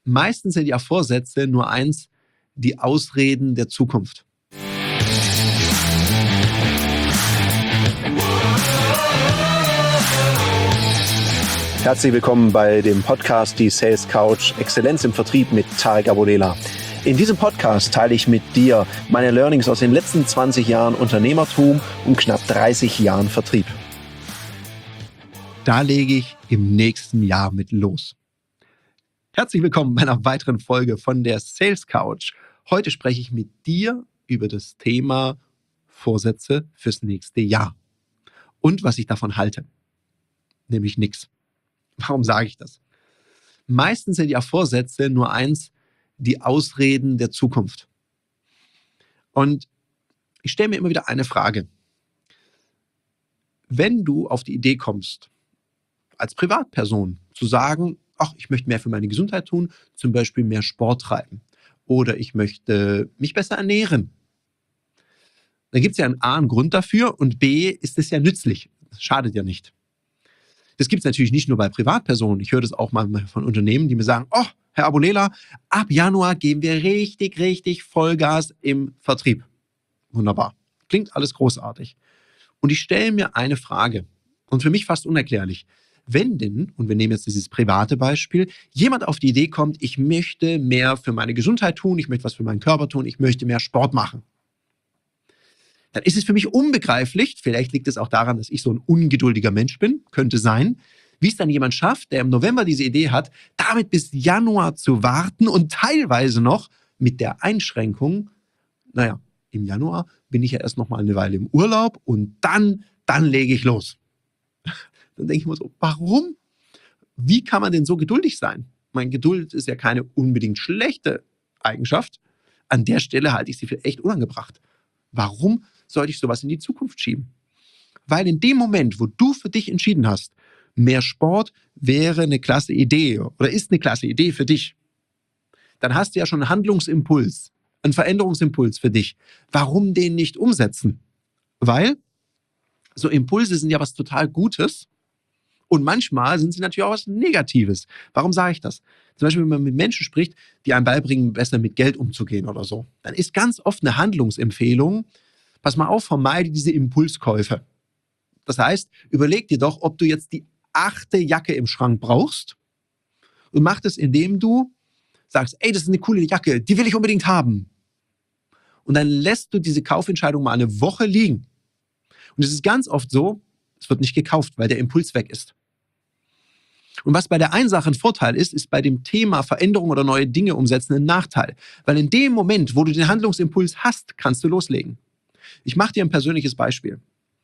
Meistens sind ja Vorsätze nur eins, die Ausreden der Zukunft. Herzlich willkommen bei dem Podcast Die Sales Couch Exzellenz im Vertrieb mit Tarek Abodela. In diesem Podcast teile ich mit dir meine Learnings aus den letzten 20 Jahren Unternehmertum und knapp 30 Jahren Vertrieb. Da lege ich im nächsten Jahr mit los. Herzlich willkommen bei einer weiteren Folge von der Sales Couch. Heute spreche ich mit dir über das Thema Vorsätze fürs nächste Jahr und was ich davon halte. Nämlich nichts. Warum sage ich das? Meistens sind ja Vorsätze nur eins, die Ausreden der Zukunft. Und ich stelle mir immer wieder eine Frage. Wenn du auf die Idee kommst, als Privatperson zu sagen, ach, ich möchte mehr für meine Gesundheit tun, zum Beispiel mehr Sport treiben oder ich möchte mich besser ernähren, dann gibt es ja A, einen Grund dafür und B, ist es ja nützlich. Das schadet ja nicht. Das gibt es natürlich nicht nur bei Privatpersonen. Ich höre das auch mal von Unternehmen, die mir sagen, oh, Herr Abodela, ab Januar geben wir richtig Vollgas im Vertrieb. Wunderbar. Klingt alles großartig. Und ich stelle mir eine Frage und für mich fast unerklärlich. Wenn denn, und wir nehmen jetzt dieses private Beispiel, jemand auf die Idee kommt, ich möchte mehr für meine Gesundheit tun, ich möchte was für meinen Körper tun, ich möchte mehr Sport machen, dann ist es für mich unbegreiflich, vielleicht liegt es auch daran, dass ich so ein ungeduldiger Mensch bin, könnte sein, wie es dann jemand schafft, der im November diese Idee hat, damit bis Januar zu warten und teilweise noch mit der Einschränkung, im Januar bin ich ja erst noch mal eine Weile im Urlaub und dann lege ich los. Dann denke ich mir so, warum? Wie kann man denn so geduldig sein? Meine Geduld ist ja keine unbedingt schlechte Eigenschaft. An der Stelle halte ich sie für echt unangebracht. Warum sollte ich sowas in die Zukunft schieben? Weil in dem Moment, wo du für dich entschieden hast, mehr Sport wäre eine klasse Idee oder ist eine klasse Idee für dich, dann hast du ja schon einen Handlungsimpuls, einen Veränderungsimpuls für dich. Warum den nicht umsetzen? Weil so Impulse sind ja was total Gutes und manchmal sind sie natürlich auch was Negatives. Warum sage ich das? Zum Beispiel, wenn man mit Menschen spricht, die einem beibringen, besser mit Geld umzugehen oder so, dann ist ganz oft eine Handlungsempfehlung, pass mal auf, vermeide diese Impulskäufe. Das heißt, überleg dir doch, ob du jetzt die 8. Jacke im Schrank brauchst und mach das, indem du sagst, ey, das ist eine coole Jacke, die will ich unbedingt haben. Und dann lässt du diese Kaufentscheidung mal eine Woche liegen. Und es ist ganz oft so, es wird nicht gekauft, weil der Impuls weg ist. Und was bei der einen Sache ein Vorteil ist, ist bei dem Thema Veränderung oder neue Dinge umsetzen ein Nachteil. Weil in dem Moment, wo du den Handlungsimpuls hast, kannst du loslegen. Ich mache dir ein persönliches Beispiel.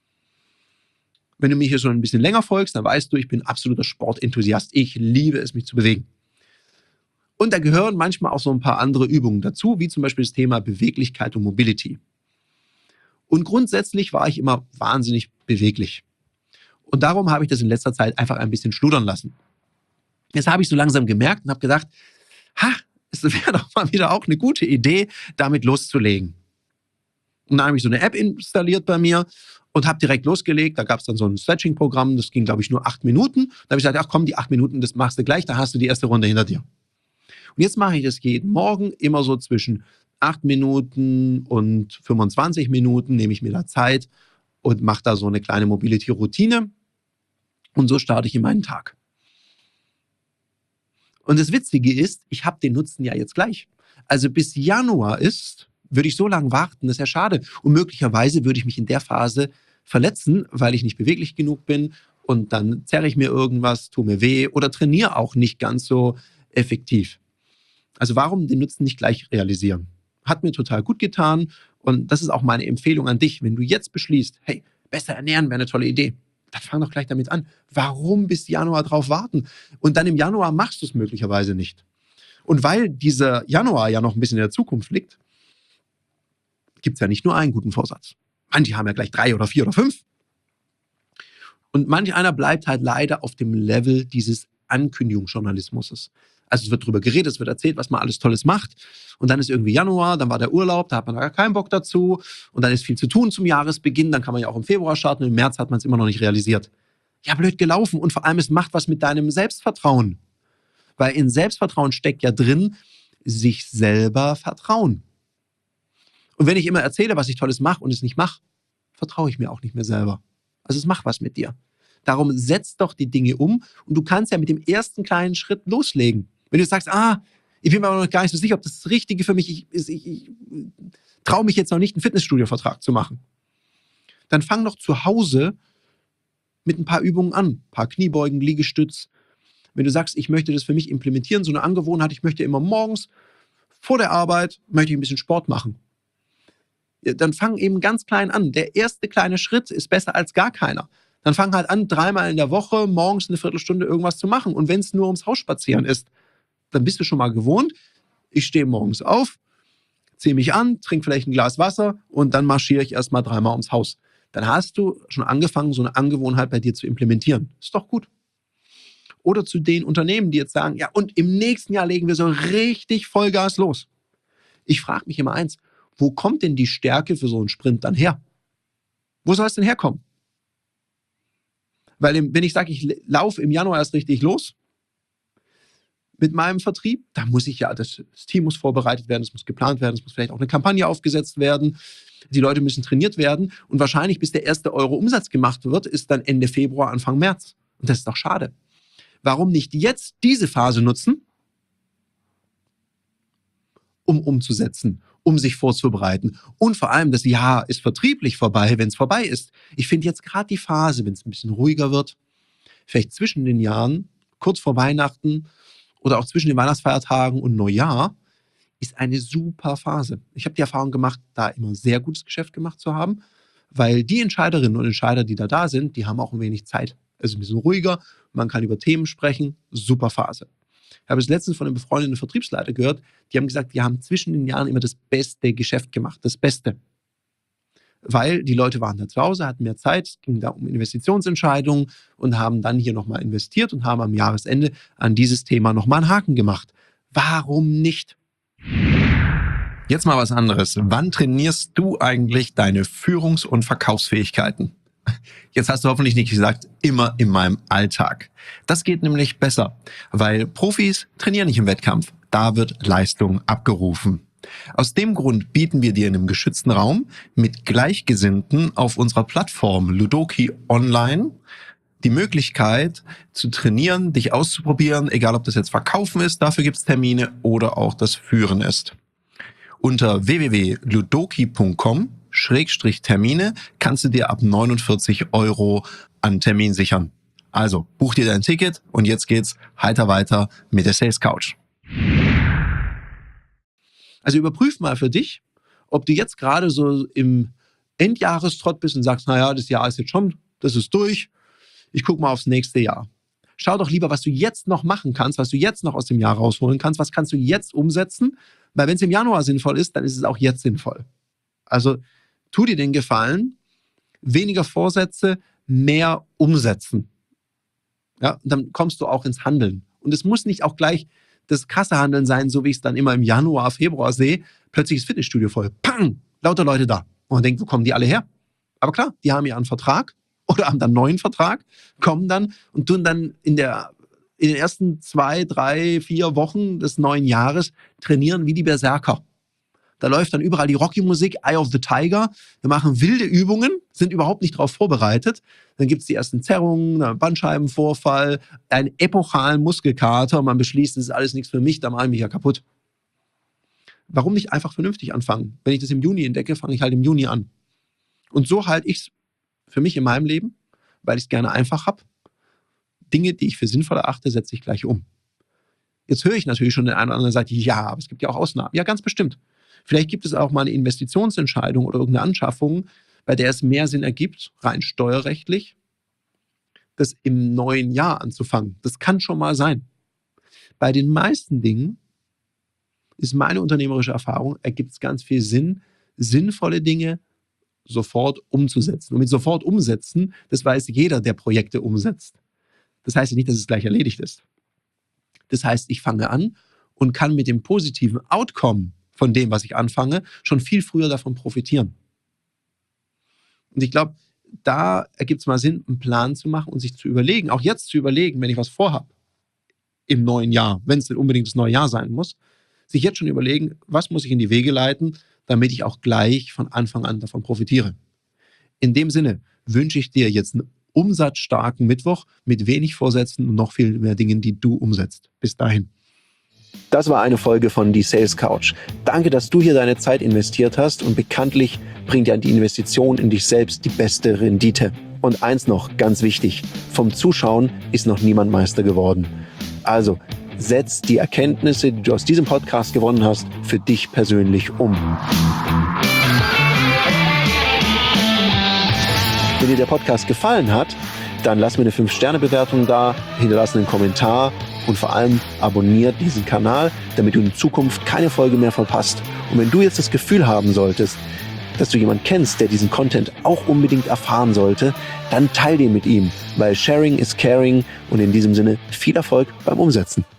Wenn du mir hier schon ein bisschen länger folgst, dann weißt du, ich bin absoluter Sportenthusiast. Ich liebe es, mich zu bewegen. Und da gehören manchmal auch so ein paar andere Übungen dazu, wie zum Beispiel das Thema Beweglichkeit und Mobility. Und grundsätzlich war ich immer wahnsinnig beweglich. Und darum habe ich das in letzter Zeit einfach ein bisschen schludern lassen. Jetzt habe ich so langsam gemerkt und habe gedacht, es wäre doch mal wieder auch eine gute Idee, damit loszulegen. Und dann habe ich so eine App installiert bei mir und habe direkt losgelegt. Da gab es dann so ein Stretching-Programm, das ging, glaube ich, nur 8 Minuten. Da habe ich gesagt, ach komm, die 8 Minuten, das machst du gleich, da hast du die erste Runde hinter dir. Und jetzt mache ich das jeden Morgen immer so zwischen 8 Minuten und 25 Minuten, nehme ich mir da Zeit und mache da so eine kleine Mobility-Routine. Und so starte ich in meinen Tag. Und das Witzige ist, ich habe den Nutzen ja jetzt gleich. Also bis Januar würde ich so lange warten, das ist ja schade. Und möglicherweise würde ich mich in der Phase verletzen, weil ich nicht beweglich genug bin. Und dann zerre ich mir irgendwas, tue mir weh oder trainiere auch nicht ganz so effektiv. Also warum den Nutzen nicht gleich realisieren? Hat mir total gut getan. Und das ist auch meine Empfehlung an dich. Wenn du jetzt beschließt, hey, besser ernähren wäre eine tolle Idee, dann fang doch gleich damit an. Warum bis Januar drauf warten? Und dann im Januar machst du es möglicherweise nicht. Und weil dieser Januar ja noch ein bisschen in der Zukunft liegt, gibt es ja nicht nur einen guten Vorsatz. Manche haben ja gleich 3 oder 4 oder 5. Und manch einer bleibt halt leider auf dem Level dieses Ankündigungsjournalismus. Also es wird drüber geredet, es wird erzählt, was man alles Tolles macht. Und dann ist irgendwie Januar, dann war der Urlaub, da hat man gar keinen Bock dazu. Und dann ist viel zu tun zum Jahresbeginn, dann kann man ja auch im Februar starten. Im März hat man es immer noch nicht realisiert. Ja, blöd gelaufen. Und vor allem, es macht was mit deinem Selbstvertrauen. Weil in Selbstvertrauen steckt ja drin, sich selber vertrauen. Und wenn ich immer erzähle, was ich Tolles mache und es nicht mache, vertraue ich mir auch nicht mehr selber. Also es macht was mit dir. Darum setz doch die Dinge um und du kannst ja mit dem ersten kleinen Schritt loslegen. Wenn du sagst, ich bin mir aber noch gar nicht so sicher, ob das Richtige für mich ist, ich traue mich jetzt noch nicht, einen Fitnessstudio-Vertrag zu machen. Dann fang doch zu Hause mit ein paar Übungen an. Ein paar Kniebeugen, Liegestütz. Wenn du sagst, ich möchte das für mich implementieren, so eine Angewohnheit, ich möchte immer morgens vor der Arbeit, möchte ich ein bisschen Sport machen. Dann fang eben ganz klein an. Der erste kleine Schritt ist besser als gar keiner. Dann fang halt an, 3-mal in der Woche morgens eine Viertelstunde irgendwas zu machen. Und wenn es nur ums Haus spazieren ist, dann bist du schon mal gewohnt. Ich stehe morgens auf, ziehe mich an, trinke vielleicht ein Glas Wasser und dann marschiere ich erstmal 3-mal ums Haus. Dann hast du schon angefangen, so eine Angewohnheit bei dir zu implementieren. Ist doch gut. Oder zu den Unternehmen, die jetzt sagen, ja, und im nächsten Jahr legen wir so richtig Vollgas los. Ich frage mich immer eins, wo kommt denn die Stärke für so einen Sprint dann her? Wo soll es denn herkommen? Weil wenn ich sage, ich laufe im Januar erst richtig los mit meinem Vertrieb, da muss ich ja, das Team muss vorbereitet werden, es muss geplant werden, es muss vielleicht auch eine Kampagne aufgesetzt werden, die Leute müssen trainiert werden und wahrscheinlich bis der erste Euro Umsatz gemacht wird, ist dann Ende Februar, Anfang März. Und das ist doch schade. Warum nicht jetzt diese Phase nutzen, um umzusetzen, um sich vorzubereiten. Und vor allem, das Jahr ist vertrieblich vorbei, wenn es vorbei ist. Ich finde jetzt gerade die Phase, wenn es ein bisschen ruhiger wird, vielleicht zwischen den Jahren, kurz vor Weihnachten oder auch zwischen den Weihnachtsfeiertagen und Neujahr, ist eine super Phase. Ich habe die Erfahrung gemacht, da immer sehr gutes Geschäft gemacht zu haben, weil die Entscheiderinnen und Entscheider, die da sind, die haben auch ein wenig Zeit. Es ist ein bisschen ruhiger, man kann über Themen sprechen, super Phase. Ich habe es letztens von einem befreundeten Vertriebsleiter gehört, die haben gesagt, die haben zwischen den Jahren immer das beste Geschäft gemacht, das Beste. Weil die Leute waren da zu Hause, hatten mehr Zeit, es ging da um Investitionsentscheidungen und haben dann hier nochmal investiert und haben am Jahresende an dieses Thema nochmal einen Haken gemacht. Warum nicht? Jetzt mal was anderes. Wann trainierst du eigentlich deine Führungs- und Verkaufsfähigkeiten? Jetzt hast du hoffentlich nicht gesagt, immer in meinem Alltag. Das geht nämlich besser, weil Profis trainieren nicht im Wettkampf. Da wird Leistung abgerufen. Aus dem Grund bieten wir dir in einem geschützten Raum mit Gleichgesinnten auf unserer Plattform Ludoki Online die Möglichkeit zu trainieren, dich auszuprobieren, egal ob das jetzt Verkaufen ist, dafür gibt es Termine, oder auch das Führen ist. Unter www.ludoki.com/Termine kannst du dir ab 49 € an Termin sichern. Also buch dir dein Ticket und jetzt geht's heiter weiter mit der Sales Couch. Also überprüf mal für dich, ob du jetzt gerade so im Endjahrestrott bist und sagst, naja, das Jahr ist jetzt schon, das ist durch, ich gucke mal aufs nächste Jahr. Schau doch lieber, was du jetzt noch machen kannst, was du jetzt noch aus dem Jahr rausholen kannst, was kannst du jetzt umsetzen, weil wenn es im Januar sinnvoll ist, dann ist es auch jetzt sinnvoll. Also tu dir den Gefallen, weniger Vorsätze, mehr umsetzen. Ja, und dann kommst du auch ins Handeln. Und es muss nicht auch gleich das krasse Handeln sein, so wie ich es dann immer im Januar, Februar sehe. Plötzlich ist das Fitnessstudio voll. Pang! Lauter Leute da. Und man denkt, wo kommen die alle her? Aber klar, die haben ja einen Vertrag oder haben dann einen neuen Vertrag, kommen dann und tun dann in den ersten 2, 3, 4 Wochen des neuen Jahres trainieren wie die Berserker. Da läuft dann überall die Rocky-Musik, Eye of the Tiger. Wir machen wilde Übungen, sind überhaupt nicht darauf vorbereitet. Dann gibt es die ersten Zerrungen, einen Bandscheibenvorfall, einen epochalen Muskelkater. Man beschließt, das ist alles nichts für mich, da mache ich mich ja kaputt. Warum nicht einfach vernünftig anfangen? Wenn ich das im Juni entdecke, fange ich halt im Juni an. Und so halte ich es für mich in meinem Leben, weil ich es gerne einfach habe. Dinge, die ich für sinnvoll erachte, setze ich gleich um. Jetzt höre ich natürlich schon den einen oder anderen sagen, ja, aber es gibt ja auch Ausnahmen. Ja, ganz bestimmt. Vielleicht gibt es auch mal eine Investitionsentscheidung oder irgendeine Anschaffung, bei der es mehr Sinn ergibt, rein steuerrechtlich, das im neuen Jahr anzufangen. Das kann schon mal sein. Bei den meisten Dingen ist meine unternehmerische Erfahrung, ergibt es ganz viel Sinn, sinnvolle Dinge sofort umzusetzen. Und mit sofort umsetzen, das weiß jeder, der Projekte umsetzt. Das heißt ja nicht, dass es gleich erledigt ist. Das heißt, ich fange an und kann mit dem positiven Outcome von dem, was ich anfange, schon viel früher davon profitieren. Und ich glaube, da ergibt es mal Sinn, einen Plan zu machen und sich zu überlegen, auch jetzt zu überlegen, wenn ich was vorhabe. im neuen Jahr, wenn es denn unbedingt das neue Jahr sein muss, sich jetzt schon überlegen, was muss ich in die Wege leiten, damit ich auch gleich von Anfang an davon profitiere. In dem Sinne wünsche ich dir jetzt einen umsatzstarken Mittwoch mit wenig Vorsätzen und noch viel mehr Dingen, die du umsetzt. Bis dahin. Das war eine Folge von Die Sales Couch. Danke, dass du hier deine Zeit investiert hast und bekanntlich bringt ja die Investition in dich selbst die beste Rendite. Und eins noch, ganz wichtig, vom Zuschauen ist noch niemand Meister geworden. Also, setz die Erkenntnisse, die du aus diesem Podcast gewonnen hast, für dich persönlich um. Wenn dir der Podcast gefallen hat, dann lass mir eine 5-Sterne-Bewertung da, hinterlass einen Kommentar und vor allem abonniert diesen Kanal, damit du in Zukunft keine Folge mehr verpasst. Und wenn du jetzt das Gefühl haben solltest, dass du jemanden kennst, der diesen Content auch unbedingt erfahren sollte, dann teil den mit ihm, weil Sharing is Caring und in diesem Sinne viel Erfolg beim Umsetzen.